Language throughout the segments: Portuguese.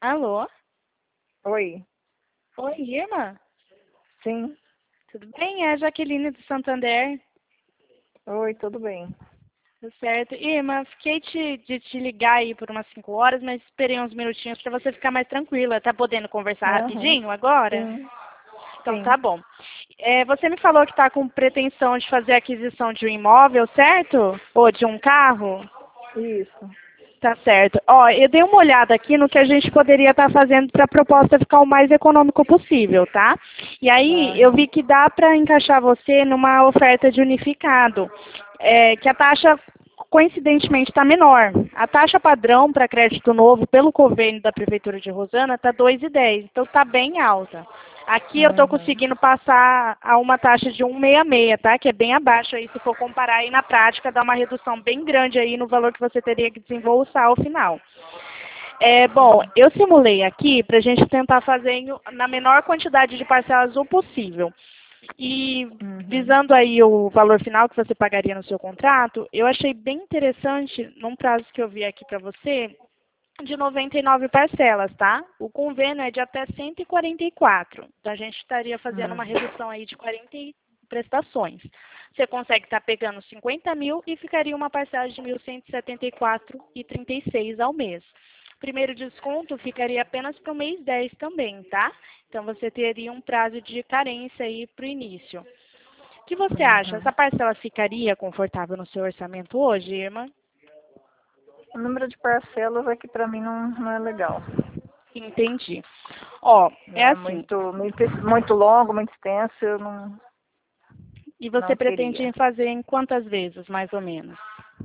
Alô? Oi, Oi, Irma? sim. Tudo bem? É a Jaqueline do Santander. Oi, tudo bem. Tudo certo. Irma, fiquei de te ligar aí por umas 5 horas, mas esperei uns minutinhos para você ficar mais tranquila. Tá podendo conversar Aham, rapidinho agora? sim, Então sim, tá bom. Você me falou que está com pretensão de fazer aquisição de um imóvel, certo? Ou de um carro? isso. Tá certo. Ó, eu dei uma olhada aqui no que a gente poderia estar fazendo para a proposta ficar o mais econômico possível, tá? E aí eu vi Aham, que dá para encaixar você numa oferta de unificado, que a taxa coincidentemente está menor. A taxa padrão para crédito novo pelo convênio da Prefeitura de Rosana está 2,10, então está bem alta. Aqui eu estou uhum, conseguindo passar a uma taxa de 1,66, tá? Que é bem abaixo aí, se for comparar aí na prática, dá uma redução bem grande aí no valor que você teria que desembolsar ao final. Bom, sim, eu simulei aqui para a gente tentar fazer na menor quantidade de parcelas o possível. E uhum, visando aí o valor final que você pagaria no seu contrato, eu achei bem interessante, num prazo que eu vi aqui para você, de 99 parcelas, tá? O convênio é de até 144. Então, a gente estaria fazendo uma uhum, redução aí de 40 prestações. Você consegue estar pegando 50 mil e ficaria uma parcela de 1.174,36 ao mês. Primeiro desconto ficaria apenas para o mês 10 também, tá? Então, você teria um prazo de carência aí para o início. O que você acha? Essa uhum. parcela ficaria confortável no seu orçamento hoje, Irma? O número de parcelas aqui para mim não é legal. Entendi. Ó, é Né? assim, Muito longo, muito extenso, eu e você não pretende queria. fazer em quantas vezes, mais ou menos?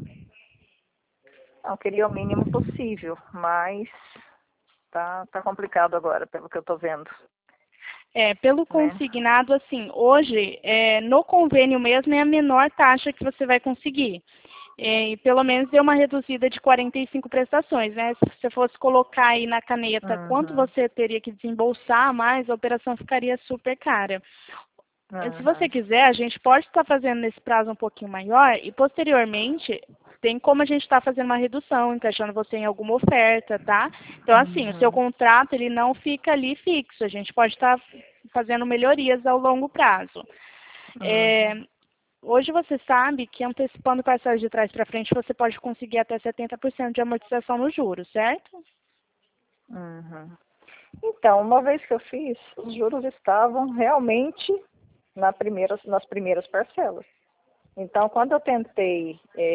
Não queria o mínimo possível, mas tá complicado agora, pelo que eu tô vendo, Pelo né? consignado, assim, hoje, no convênio mesmo, é a menor taxa que você vai conseguir. E pelo menos deu uma reduzida de 45 prestações, né? Se você fosse colocar aí na caneta quanto Uhum, você teria que desembolsar a mais, a operação ficaria super cara. Se você uhum, quiser, a gente pode estar fazendo nesse prazo um pouquinho maior e posteriormente tem como a gente estar fazendo uma redução, encaixando você em alguma oferta, tá? Então, assim, o seu uhum, contrato ele não fica ali fixo, a gente pode estar fazendo melhorias ao longo prazo. É, uhum, hoje você sabe que antecipando parcelas de trás para frente você pode conseguir até 70% de amortização nos juros, certo? uhum. Então, uma vez que eu fiz, os juros estavam realmente nas primeiras parcelas. Então, quando eu tentei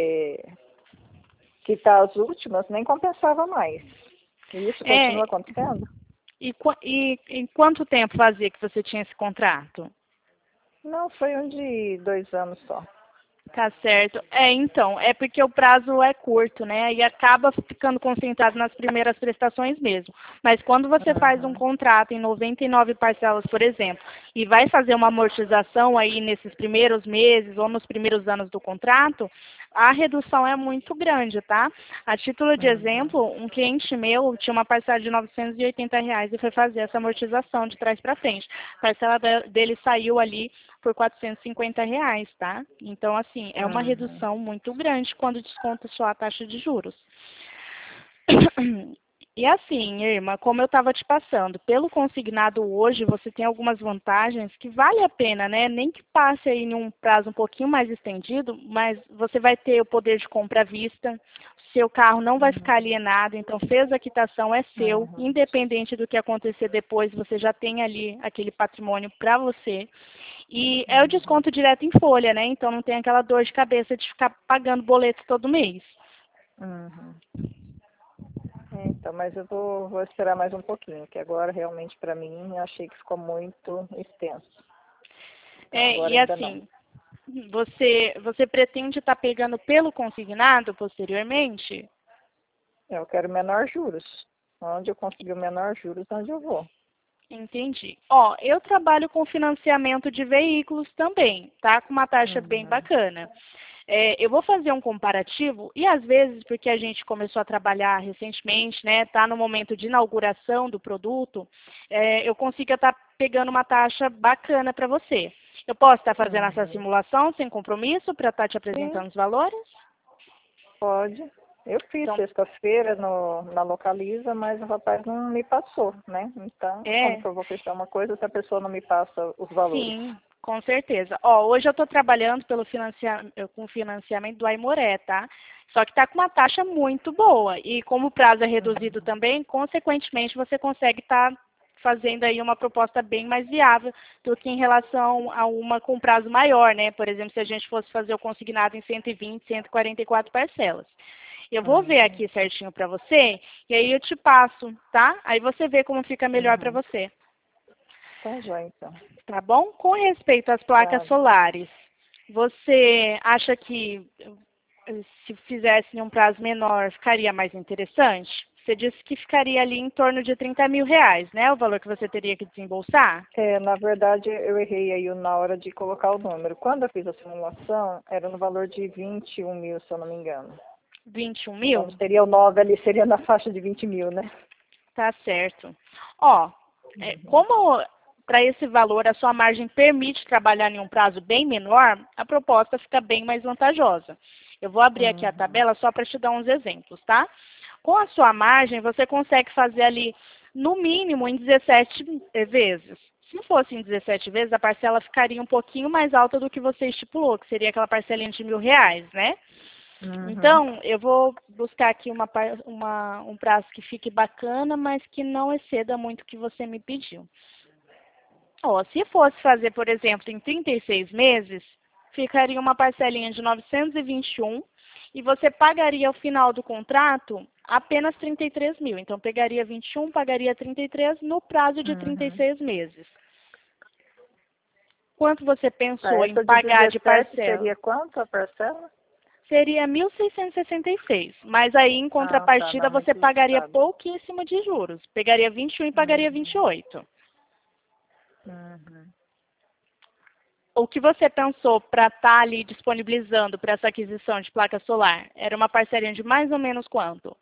quitar as últimas, nem compensava mais. E isso É, continua acontecendo? e em quanto tempo fazia que você tinha esse contrato? Não, foi um de 2 anos só. Tá certo. Então, é porque o prazo é curto, né? E acaba ficando concentrado nas primeiras prestações mesmo. Mas quando você faz um Uhum, contrato em 99 parcelas, por exemplo, e vai fazer uma amortização aí nesses primeiros meses ou nos primeiros anos do contrato, a redução é muito grande, tá? A título de uhum, exemplo, um cliente meu tinha uma parcela de R$ 980 e foi fazer essa amortização de trás para frente. A parcela dele saiu ali por R$ 450, tá? Então, assim, é uma uhum, redução muito grande quando desconta só a taxa de juros. E assim, Irma, como eu estava te passando, pelo consignado hoje você tem algumas vantagens que vale a pena, né? Nem que passe aí em um prazo um pouquinho mais estendido, mas você vai ter o poder de compra à vista, seu carro não vai ficar uhum, alienado, então fez a quitação é seu, uhum, independente do que acontecer depois, você já tem ali aquele patrimônio para você. E é o uhum, desconto direto em folha, né? Então não tem aquela dor de cabeça de ficar pagando boleto todo mês. uhum. Então, mas eu vou esperar mais um pouquinho, que agora realmente para mim eu achei que ficou muito extenso. Então agora E ainda não. assim, você pretende estar pegando pelo consignado posteriormente? Eu quero menor juros. Onde eu conseguir o menor juros, onde eu vou. Entendi. Ó, eu trabalho com financiamento de veículos também, tá? Com uma taxa bem Uhum, bacana. Eu vou fazer um comparativo e às vezes, porque a gente começou a trabalhar recentemente, né? Tá no momento de inauguração do produto, eu consigo estar pegando uma taxa bacana para você. Eu posso estar fazendo essa uhum. simulação sem compromisso para estar te Sim, apresentando os valores? pode. Eu fiz Então, sexta-feira na Localiza, mas o rapaz não me passou, né? Então, como é, que eu vou fechar uma coisa se a pessoa não me passa os valores? sim, com certeza. Ó, hoje eu estou trabalhando com financiamento do Aimoré, tá? Só que está com uma taxa muito boa. E como o prazo é reduzido Uhum. também, consequentemente você consegue estar fazendo aí uma proposta bem mais viável do que em relação a uma com prazo maior, né? Por exemplo, se a gente fosse fazer o consignado em 120, 144 parcelas. Eu vou ver Uhum. aqui certinho para você e aí eu te passo, tá? Aí você vê como fica melhor para Uhum. você. Tá já, então. Tá bom? Com respeito às placas Tá. solares, você acha que se fizesse em um prazo menor ficaria mais interessante? Você disse que ficaria ali em torno de 30 mil reais, né? O valor que você teria que desembolsar? Na verdade, eu errei aí na hora de colocar o número. Quando eu fiz a simulação, era no valor de 21 mil, se eu não me engano. 21 Então, não mil? seria o 9 ali, seria na faixa de 20 mil, né? Tá certo. Ó, Uhum. como para esse valor a sua margem permite trabalhar em um prazo bem menor, a proposta fica bem mais vantajosa. Eu vou abrir aqui a Uhum. tabela só para te dar uns exemplos, tá? Com a sua margem, você consegue fazer ali, no mínimo, em 17 vezes. Se fosse em 17 vezes, a parcela ficaria um pouquinho mais alta do que você estipulou, que seria aquela parcelinha de R$ 1.000, né? Uhum. Então, eu vou buscar aqui um prazo que fique bacana, mas que não exceda muito o que você me pediu. Ó, se fosse fazer, por exemplo, em 36 meses, ficaria uma parcelinha de 921 e você pagaria ao final do contrato apenas 33 mil. Então, pegaria 21, pagaria 33 no prazo de Uhum. 36 meses. Quanto você Tá, pensou em essa de pagar de 17 parcela? seria quanto a parcela? Seria 1.666, mas aí em Ah, tá, contrapartida não, você muito pagaria limitado. pouquíssimo de juros. Pegaria 21 e pagaria Uhum. 28. Uhum. O que você pensou para estar ali disponibilizando para essa aquisição de placa solar? Era uma parceria de mais ou menos quanto?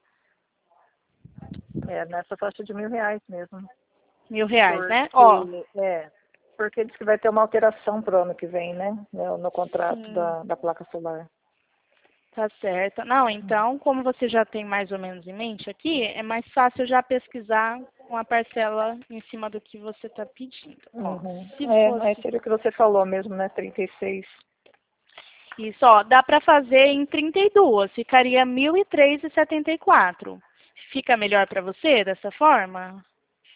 Nessa faixa de R$ 1.000 mesmo. R$ 1.000, né? Ó, Porque, porque diz que vai ter uma alteração pro ano que vem, né? No contrato sim, da placa solar. tá certo. Não, então, como você já tem mais ou menos em mente aqui, é mais fácil já pesquisar uma parcela em cima do que você está pedindo. Ó, Uhum. se Aí fosse seria o que você falou mesmo, né? 36. isso, ó, dá para fazer em 32, ficaria 1.003,74. Fica melhor para você dessa forma?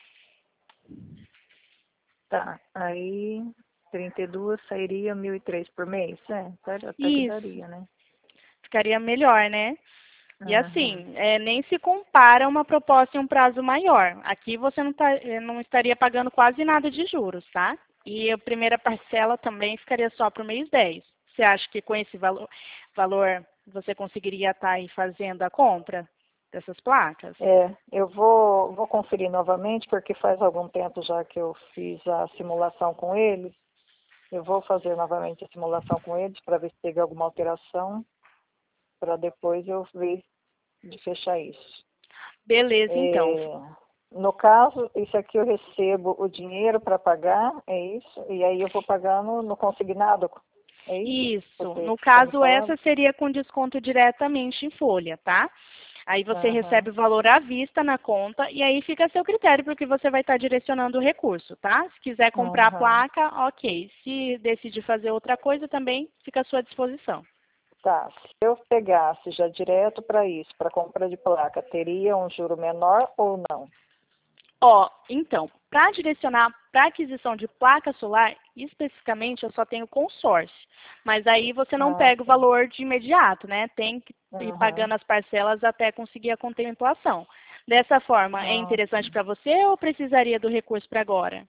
Tá. Aí 32 sairia 1.003 por mês? Até que Isso, daria, né? ficaria melhor, né? E Uhum. assim, nem se compara uma proposta em um prazo maior. Aqui você não estaria pagando quase nada de juros, tá? E a primeira parcela também ficaria só para o mês 10. Você acha que com esse valor você conseguiria estar aí fazendo a compra dessas placas? Eu vou conferir novamente, porque faz algum tempo já que eu fiz a simulação com eles. Eu vou fazer novamente a simulação com eles para ver se teve alguma alteração, para depois eu ver de fechar isso. Beleza, então. É, no caso, isso aqui eu recebo o dinheiro para pagar, é isso? E aí eu vou pagar no consignado, é isso? Isso. Você No tinha me caso, falado? essa seria com desconto diretamente em folha, tá? Aí você recebe Aham, o valor à vista na conta e aí fica a seu critério, porque você vai estar direcionando o recurso, tá? Se quiser comprar a aham. placa, ok. Se decidir fazer outra coisa, também fica à sua disposição. Tá, se eu pegasse já direto para isso, para compra de placa, teria um juro menor ou não? Ó, então, para direcionar para aquisição de placa solar, especificamente eu só tenho consórcio. Mas aí você não Ah, pega o sim. valor de imediato, né? Tem que ir Aham. pagando as parcelas até conseguir a contemplação. Dessa forma, é Ah, interessante sim. para você ou precisaria do recurso para agora?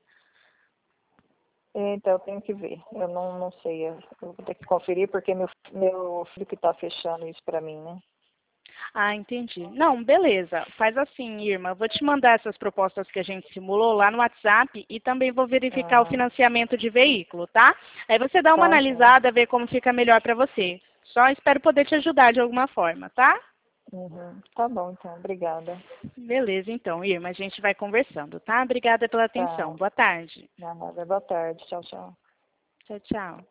Então, eu tenho que ver. Eu não sei. Eu vou ter que conferir porque meu filho que está fechando isso para mim, né? Ah, entendi. Não, beleza. Faz assim, Irma. Eu vou te mandar essas propostas que a gente simulou lá no WhatsApp e também vou verificar o Aham. financiamento de veículo, tá? Aí você dá uma Tá, joia. analisada, ver como fica melhor para você. Só espero poder te ajudar de alguma forma, tá? Uhum. Tá bom, então. Obrigada. Beleza, então, Irma. A gente vai conversando, tá? Obrigada pela atenção. Tá. Boa tarde. Nada. Boa tarde. Tchau, tchau. Tchau, tchau.